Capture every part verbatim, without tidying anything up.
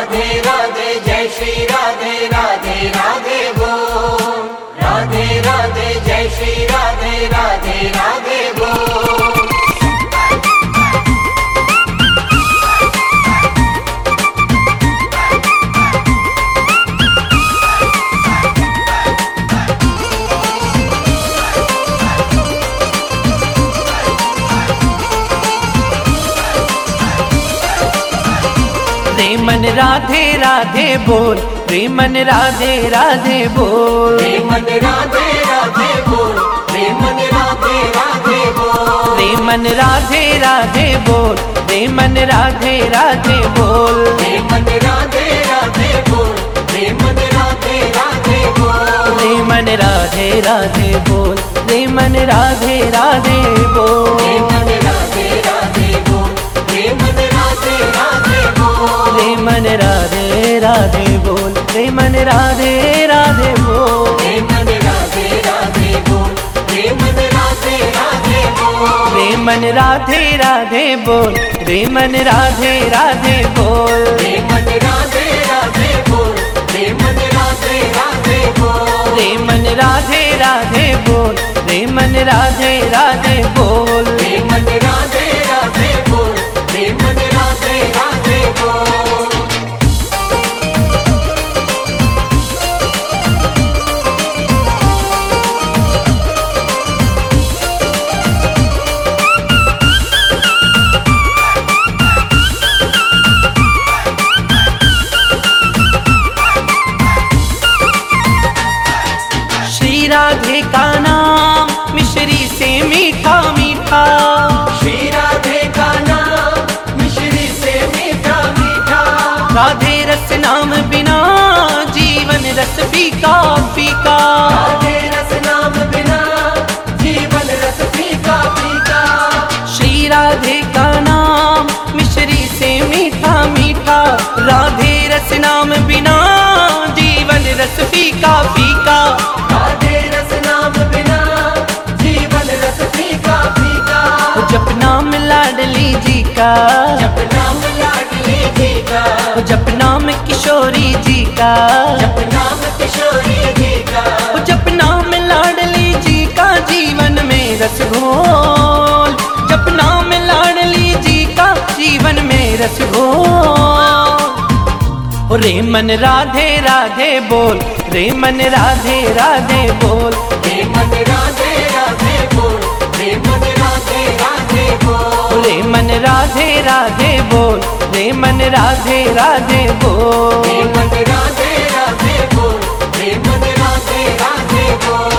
राधे राधे जय श्री राधे राधे राधे बोल। राधे राधे जय श्री राधे राधे राधे बोल। रे मन राधे राधे बोल, रे मन राधे राधे बोल, रे मन राधे राधे बोल, रे मन राधे राधे बोल। रे मन राधे राधे बोल, रे मन राधे राधे बोल, रे मन राधे राधे बोल, रे मन राधे राधे बोल। रे मन राधे राधे बोल, रे मन राधे राधे बोल, रे मन राधे राधे बोल, रे मन राधे राधे बोल। रे मन राधे राधे बोल, रे मन राधे राधे बोल, रे मन राधे राधे बोल, रे मन राधे राधे बोल। रे मन राधे राधे बोल, रे मन राधे राधे बोल, रे मन राधे राधे बोल, रे मन राधे राधे बोल। रे मन राधे राधे बोल, रे मन राधे राधे बोल, रे मन राधे राधे बोल, रे मन राधे राधे बोल। श्री राधे का नाम मिश्री से मीठा मीठा, श्री राधे का नाम मिश्री से मीठा मीठा। राधे रस नाम बिना जीवन रस फीका फीका, राधे रस नाम बिना जीवन रस फीका फीका। श्री राधे का नाम मिश्री से मीठा मीठा, राधे रस नाम बिना जीवन रस फीका फीका। राधे रस नाम बिना जीवन रस फीका फीका। जप नाम लाडली जी का, जप नाम लाडली जी का, जप नाम किशोरी जी का, जप नाम किशोरी जी का। जप नाम लाडली जी का जीवन में रस घोल, जप नाम लाडली जी का जीवन में रस घोल। रे मन राधे राधे बोल, रे मन राधे राधे बोल, रे मन राधे राधे बोल, रे मन राधे राधे बोल। रे मन राधे राधे बोल, रे मन राधे राधे बोल, रे मन राधे राधे बोल, रे मन राधे राधे बोल।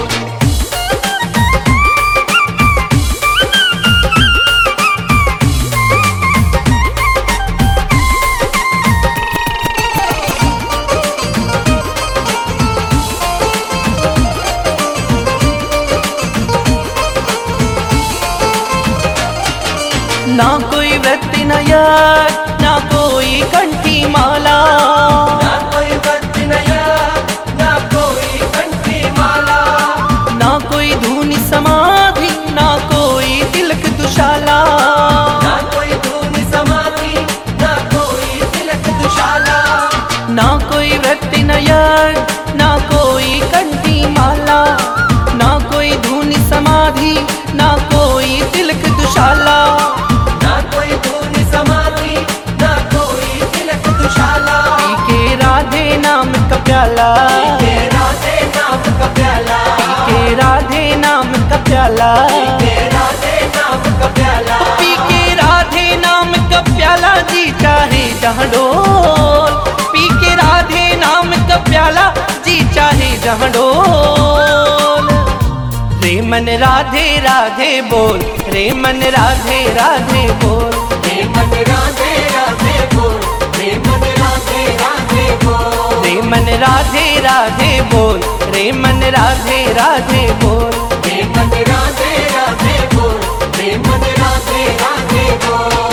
ना कोई व्यक्ति न यार, ना कोई कंठी माला, ना कोई वक्त नया, ना कोई कंठी माला। ना कोई धूनी समाधि, ना कोई तिलक दुशाला, ना कोई धूम समाधि, ना कोई तिलक दुशाला। ना कोई व्यक्ति न यार, ना कोई कंठी माला, ना कोई धूनी समाधि, ना कोई तिलक दुशाला। ना कोई धूम समाधि, ना कोई तिलक दुशाला। पी के राधे नाम का प्याला, के राधे नाम का प्याला, पी के राधे नाम का प्याला, के राधे नाम का प्याला। पी के राधे नाम का प्याला जी चाहे जहाँ डोल, पी के राधे नाम का प्याला जी चाहे जहाँ डोल। रे मन राधे राधे बोल, रे मन राधे राधे बोल, रे मन राधे राधे बोल, रे मन राधे राधे बोल। रे मन राधे राधे बोल, रे मन राधे राधे बोल, रे मन राधे राधे बोल, रे मन राधे राधे बोल।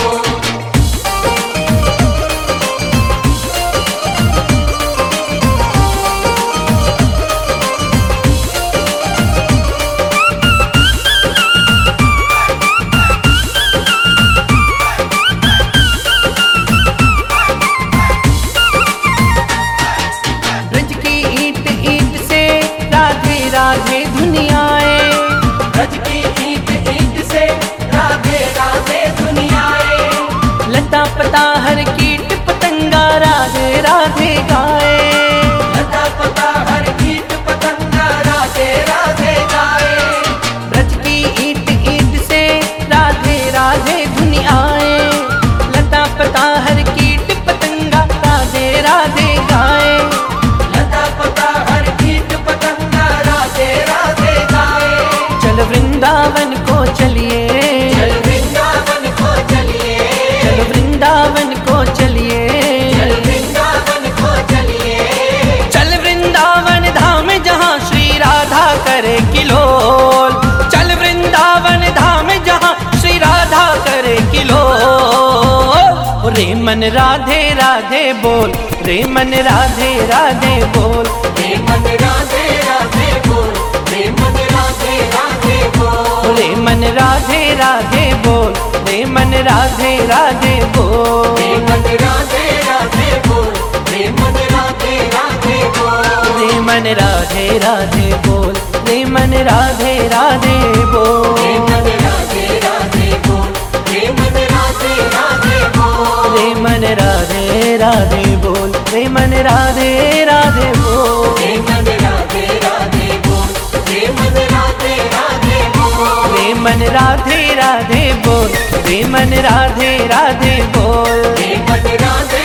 मन राधे राधे बोल, रे मन राधे राधे बोल, रे मन राधे राधे बोल, रे मन राधे राधे बोल, रे मन राधे राधे बोल, रे मन राधे राधे बोल, रे मन राधे राधे बोल, रे मन राधे राधे बोल, रे मन राधे राधे बोल, रे मन राधे राधे बोल, रे मन राधे राधे बोल, रे मन राधे राधे बोल, रे मन राधे राधे बोल, रे मन राधे राधे बोल, रे मन राधे राधे बोल, रे मन राधे राधे बोल, रे मन राधे राधे बोल, रे मन राधे राधे बोल, रे मन राधे